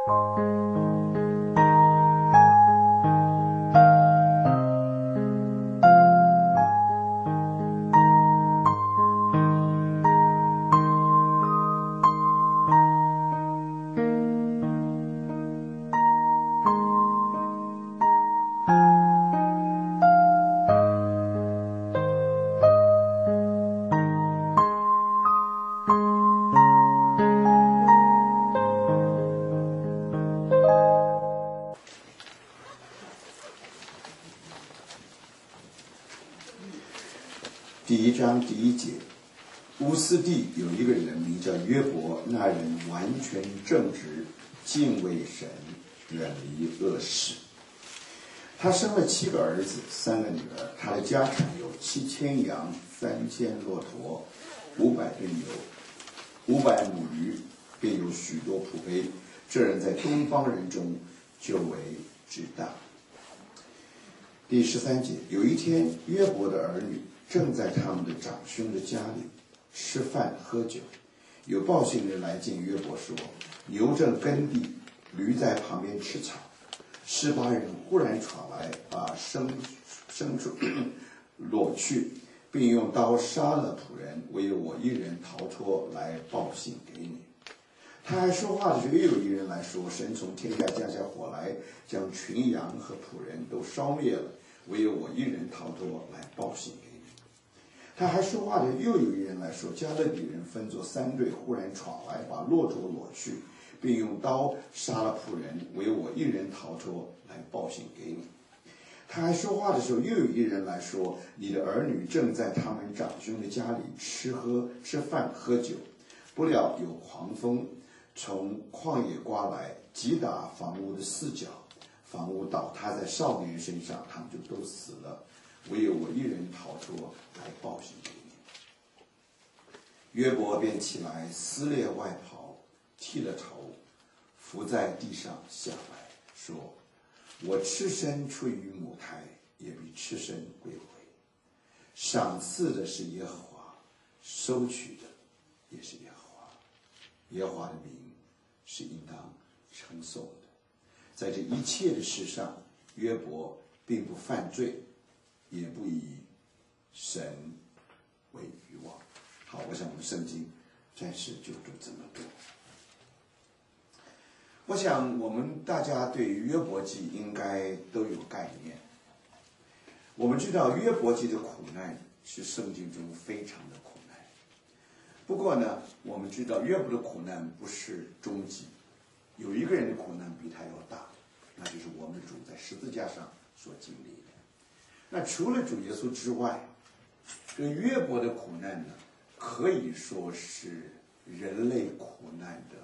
第1章第1节，乌斯地有一个人名叫约伯，那人完全正直，敬畏神，远离恶事。他生了7个儿子，3个女儿。他的家产有7000羊，3000骆驼，500对牛，500母驴，并有许多仆婢。这人在东方人中就为至大。第13节，有一天，约伯的儿女正在他们的长兄的家里吃饭喝酒，有报信人来见约伯说：牛正耕地，驴在旁边吃草。18人忽然闯来，把牲畜掳去，并用刀杀了仆人，唯有我一人逃脱，来报信给你。他还说话的时候，又有一人来说：神从天下降下火来，将群羊和仆人都烧灭了，唯有我一人逃脱，来报信给你。他还说话的又有一人来说：加勒底人分作3队，忽然闯来，把骆驼掳去，并用刀杀了仆人，唯我一人逃脱，来报信给你。他还说话的时候，又有一人来说：你的儿女正在他们长兄的家里吃饭喝酒，不料有狂风从旷野刮来，击打房屋的4角，房屋倒塌在少年身上，他们就都死了，唯有我一人逃脱，来报信给你。约伯便起来，撕裂外袍，剃了头，伏在地上下来，说：我赤身出于母胎，也必赤身归回。赏赐的是耶和华，收取的也是耶和华。耶和华的名是应当称颂的。在这一切的事上，约伯并不犯罪，也不以神为愚妄。好，我想我们圣经暂时就读这么多。我想我们大家对约伯记应该都有概念。我们知道约伯记的苦难是圣经中非常的苦难。不过呢，我们知道约伯的苦难不是终极，有一个人的苦难比他要大，那就是我们的主在十字架上所经历的。那除了主耶稣之外，这个约伯的苦难呢，可以说是人类苦难的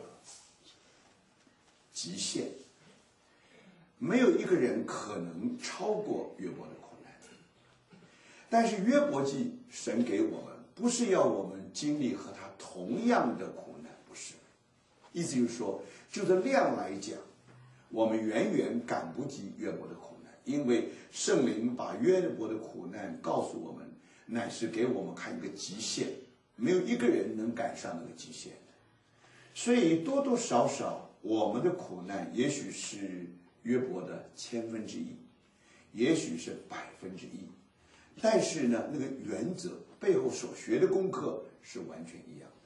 极限，没有一个人可能超过约伯的苦难。但是约伯记神给我们不是要我们经历和他同样的苦难，不是，意思就是说，就着量来讲，我们远远赶不及约伯的苦难，因为圣灵把约伯的苦难告诉我们，乃是给我们看一个极限，没有一个人能赶上那个极限的。所以多多少少我们的苦难也许是约伯的1/1000，也许是1%，但是呢，那个原则背后所学的功课是完全一样的。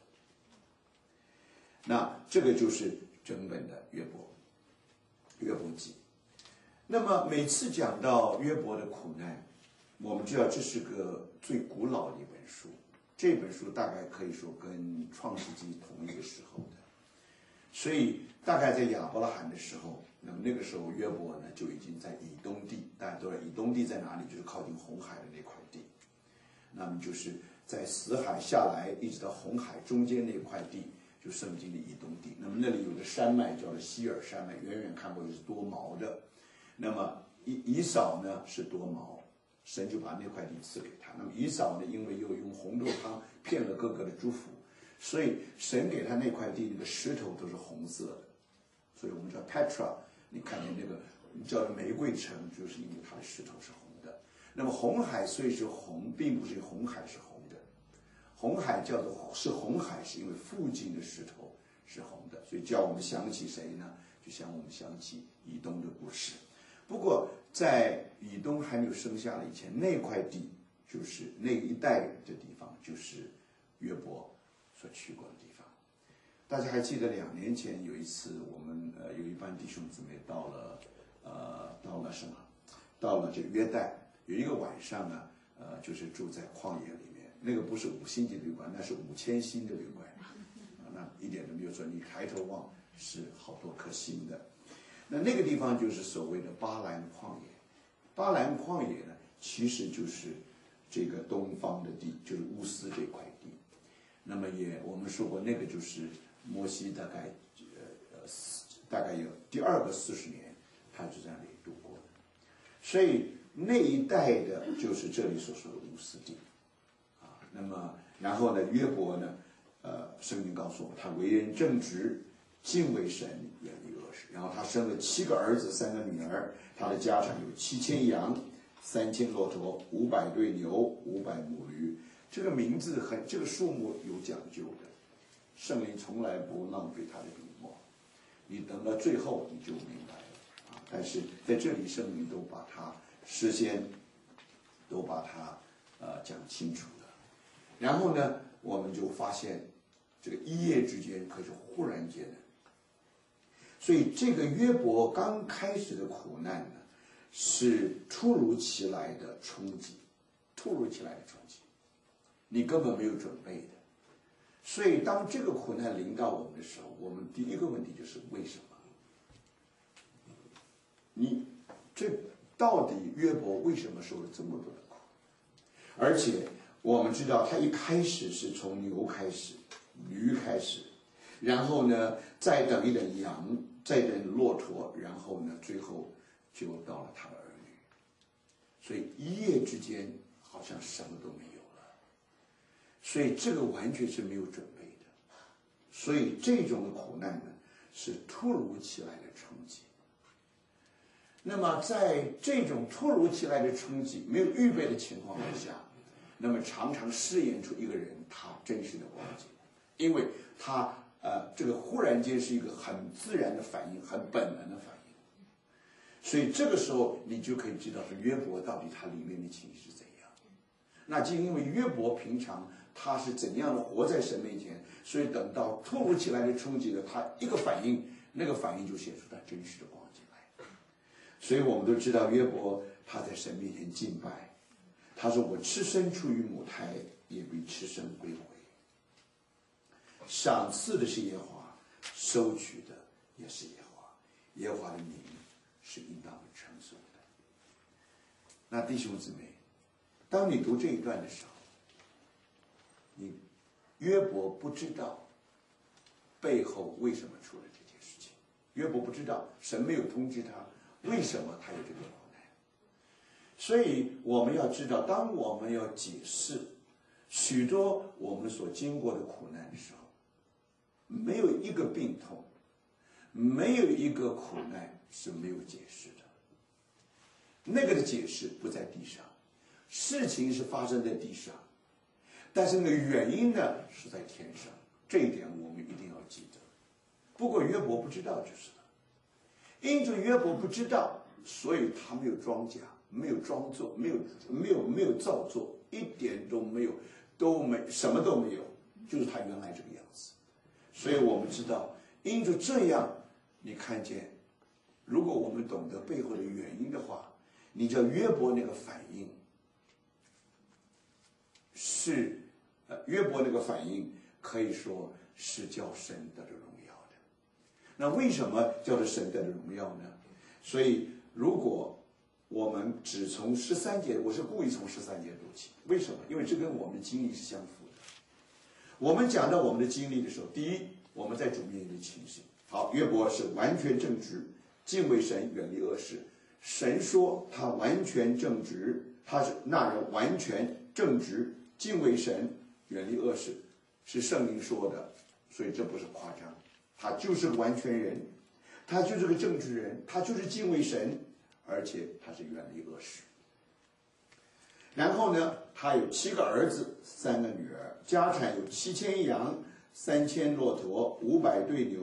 那这个就是整本的约伯记。那么每次讲到约伯的苦难，我们知道这是个最古老的一本书，这本书大概可以说跟创世纪同一个时候的，所以大概在亚伯拉罕的时候，那么那个时候约伯呢就已经在以东地，大家都知道以东地在哪里，就是靠近红海的那块地，那么就是在死海下来一直到红海中间那块地，就圣经的以东地。那么那里有个山脉叫做希尔山脉，远远看过去是多毛的。那么以扫呢是多毛，神就把那块地赐给他。那么以扫呢，因为又用红豆汤骗了哥哥的祝福，所以神给他那块地那个石头都是红色的，所以我们叫 Petra， 你看见那个叫玫瑰城，就是因为它的石头是红的。那么红海虽是红，并不是红海是红的，红海叫做是红海，是因为附近的石头是红的，所以叫我们想起谁呢？ 就像我们想起以东的故事。不过在以东还没有生下来以前，那块地就是那一带的地方，就是约伯所去过的地方。大家还记得2年前有一次，我们有一班弟兄姊妹到了这个约旦，有一个晚上呢，就是住在旷野里面，那个不是5星级旅馆，那是5000星的旅馆，那一点都没有说你抬头望是好多颗星的。那个地方就是所谓的巴兰旷野。巴兰旷野呢，其实就是这个东方的地，就是乌斯这块地。那么我们说过，那个就是摩西大概有第2个40年，他就在那里度过的。所以那一带的就是这里所说的乌斯地啊。那么然后呢，约伯呢，圣经告诉我们，他为人正直，敬畏神，远离恶事。然后他生了7个儿子，3个女儿，他的家产有7000羊，3000骆驼，500对牛，500母驴。这个名字这个数目有讲究的，圣灵从来不浪费他的笔墨，你等到最后你就明白了啊。但是在这里，圣灵都把它事先都把它讲清楚了。然后呢，我们就发现这个一夜之间可是忽然间的。所以这个约伯刚开始的苦难呢，是突如其来的冲击，你根本没有准备的。所以当这个苦难临到我们的时候，我们第一个问题就是为什么？这到底约伯为什么受了这么多的苦？而且我们知道他一开始是从牛开始，驴开始，然后呢再等一等羊，再等骆驼，然后呢最后就到了他的儿女。所以一夜之间好像什么都没有了。所以这个完全是没有准备的。所以这种的苦难呢，是突如其来的冲击。那么在这种突如其来的冲击没有预备的情况之下，那么常常饰演出一个人他真实的光景，因为他这个忽然间是一个很自然的反应，很本能的反应。所以这个时候你就可以知道说约伯到底他里面的情绪是怎样。那就因为约伯平常他是怎样的活在神面前，所以等到突如其来的冲击了，他一个反应，那个反应就显出他真实的光景来。所以我们都知道约伯他在神面前敬拜，他说我赤身出于母胎，也必赤身归回。赏赐的是耶和华，收取的也是耶和华，耶和华的名是应当称颂的。那弟兄姊妹，当你读这一段的时候，约伯不知道背后为什么出了这件事情，约伯不知道神没有通知他为什么他有这个苦难。所以我们要知道，当我们要解释许多我们所经过的苦难的时候，没有一个病痛，没有一个苦难是没有解释的。那个的解释不在地上，事情是发生在地上，但是那个原因呢是在天上。这一点我们一定要记得。不过约伯不知道就是了。因着约伯不知道，所以他没有装假，没有装作，没有造作，一点都没有，什么都没有，就是他原来这个样子。所以我们知道，因着这样，你看见，如果我们懂得背后的原因的话，你叫约伯那个反应是，约伯那个反应可以说是叫神得着荣耀的。那为什么叫做神得着荣耀呢？所以如果我们只从13节，我是故意从13节读起。为什么？因为这跟我们的经历是相符的。我们讲到我们的经历的时候，第一，我们在主面前的情形。好，约伯是完全正直，敬畏神，远离恶事。神说他完全正直，他是那人完全正直，敬畏神，远离恶事，是圣灵说的，所以这不是夸张，他就是个完全人，他就是个正直人，他就是敬畏神，而且他是远离恶事。然后呢，他有7个儿子，3个女儿，家产有7000羊，3000骆驼，500对牛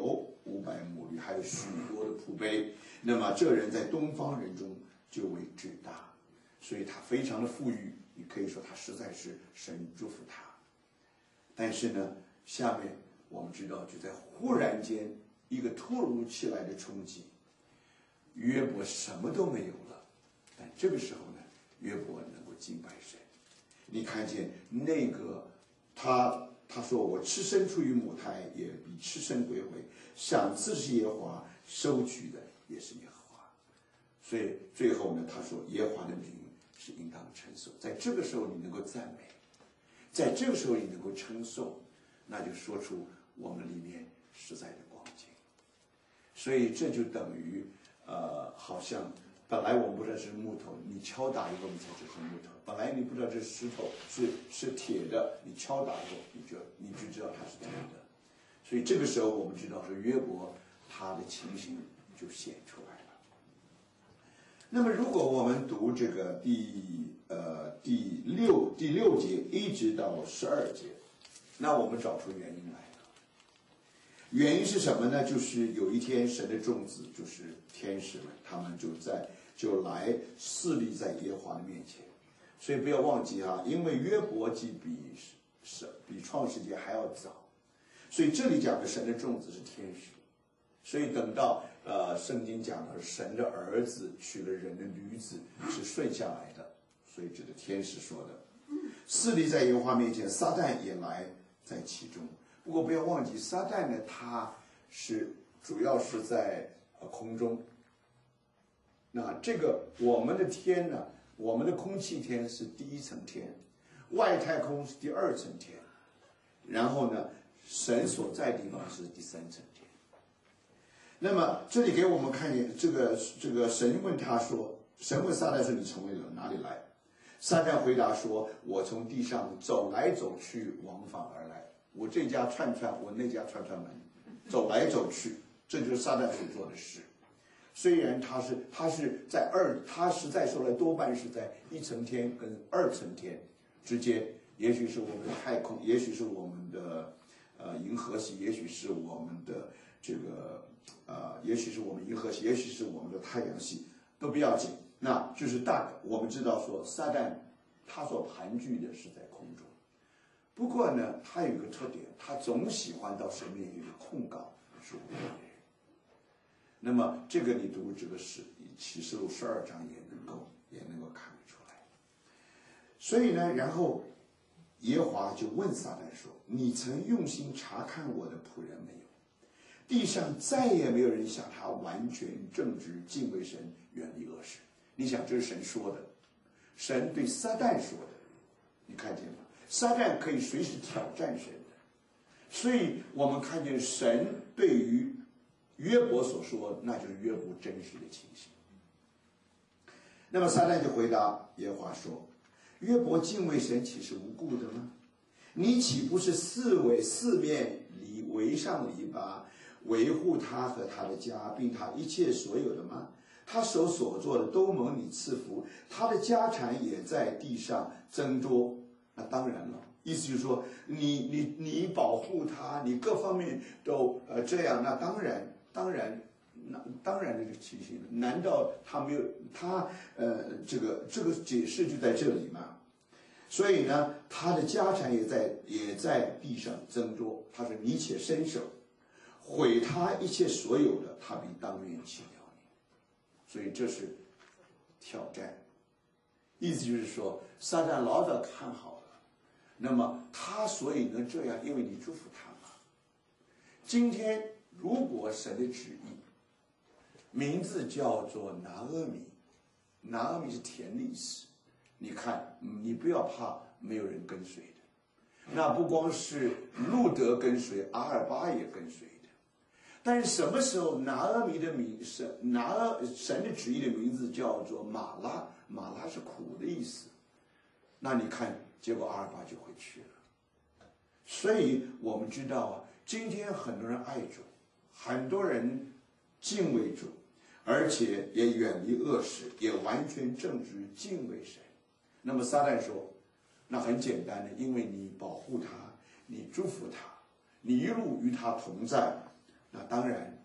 500母驴，还有许多的仆婢。那么这人在东方人中就为至大，所以他非常的富裕，你可以说他实在是神祝福他。但是呢，下面我们知道，就在忽然间一个突如其来的冲击，约伯什么都没有了。但这个时候呢，约伯能够敬拜神。你看见那个他说，我赤身出于母胎，也必赤身归回，赏赐是耶和华，收取的也是耶和华。所以最后呢，他说耶和华的名是应当称颂。在这个时候你能够赞美，在这个时候你能够称颂，那就说出我们里面实在的光景。所以这就等于好像本来我们不知道这是木头，你敲打以后你才知道是木头。本来你不知道这是石头，是铁的，你敲打以后你就知道它是铁的。所以这个时候我们知道说约伯他的情形就显出来了。那么如果我们读这个第六节一直到12节，那我们找出原因来了。原因是什么呢？就是有一天神的众子，就是天使们，他们就来侍立在耶和华的面前。所以不要忘记啊，因为约伯记比创世纪还要早，所以这里讲的神的众子是天使。所以等到圣经讲的神的儿子娶了人的女子是顺下来的，所以这个天使说的。侍立在耶和华面前，撒旦也来在其中。不过不要忘记，撒旦呢，他是主要是在空中。那这个我们的天呢，我们的空气天是第一层天，外太空是第2层天，然后呢，神所在地方是第3层天。那么这里给我们看见这个神问他说，神问撒旦说，你从哪里来？撒旦回答说，我从地上走来走去，往返而来。我这家串串，我那家串串门，走来走去，这就是撒旦所做的事。虽然他实在说来多半是在1层天跟2层天之间，也许是我们的太空，也许是我们的银河系，也许是我们的这个也许是我们银河系，也许是我们的太阳系，都不要紧。那就是我们知道说撒旦他所盘踞的是在空中。不过呢，他有一个特点，他总喜欢到神面前去控告属别人。那么这个你读这个启示录12章也能够看得出来。所以呢，然后耶和华就问撒旦说，你曾用心查看我的仆人没有？地上再也没有人像他完全正直，敬畏神，远离恶事。你想，这是神说的，神对撒旦说的，你看见吗？撒旦可以随时挑战神的，所以我们看见神对于约伯所说，那就是约伯真实的情形。那么撒旦就回答耶和华说，约伯敬畏神岂是无故的吗？你岂不是四面围上篱笆，维护他和他的家，并他一切所有的吗？他手所做的都蒙你赐福，他的家产也在地上增多。那当然了，意思就是说，你保护他，你各方面都这样，那当然的这个情形，难道他没有这个解释就在这里吗？所以呢，他的家产也在地上增多。他说，你且伸手毁他一切所有的，他必当面弃掉你。所以这是挑战，意思就是说，撒旦老早看好了，那么他所以能这样，因为你祝福他嘛。今天如果神的旨意，名字叫做拿俄米，拿俄米是田利斯，你看，你不要怕没有人跟随的，那不光是路德跟随，阿尔巴也跟随的。但是什么时候拿俄米的神的旨意的名字叫做马拉，马拉是苦的意思，那你看结果阿尔巴就回去了。所以我们知道啊，今天很多人爱主，很多人敬畏主，而且也远离恶事，也完全正直敬畏神。那么撒旦说，那很简单的，因为你保护他，你祝福他，你一路与他同在，那当然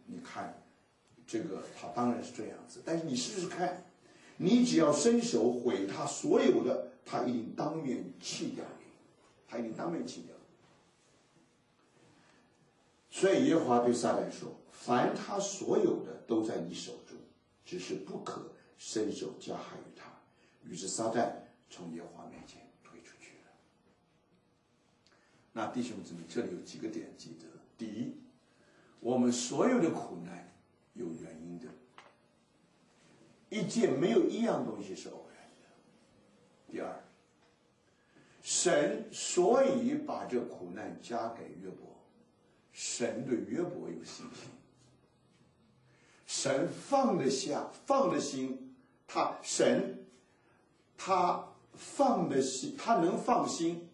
你看，这个他当然是这样子，但是你试试看，你只要伸手毁他所有的，他一定当面弃掉你，他一定当面弃掉。所以耶和华对撒旦说：“凡他所有的都在你手中，只是不可伸手加害于他。”于是撒旦从耶和华面前退出去了。那弟兄姊妹，这里有几个点记得：第一，我们所有的苦难有原因的，没有一样东西是偶然的。第二，神所以把这苦难加给约伯，神对约伯有信心，神放得下，放得心，他放的心，他能放心，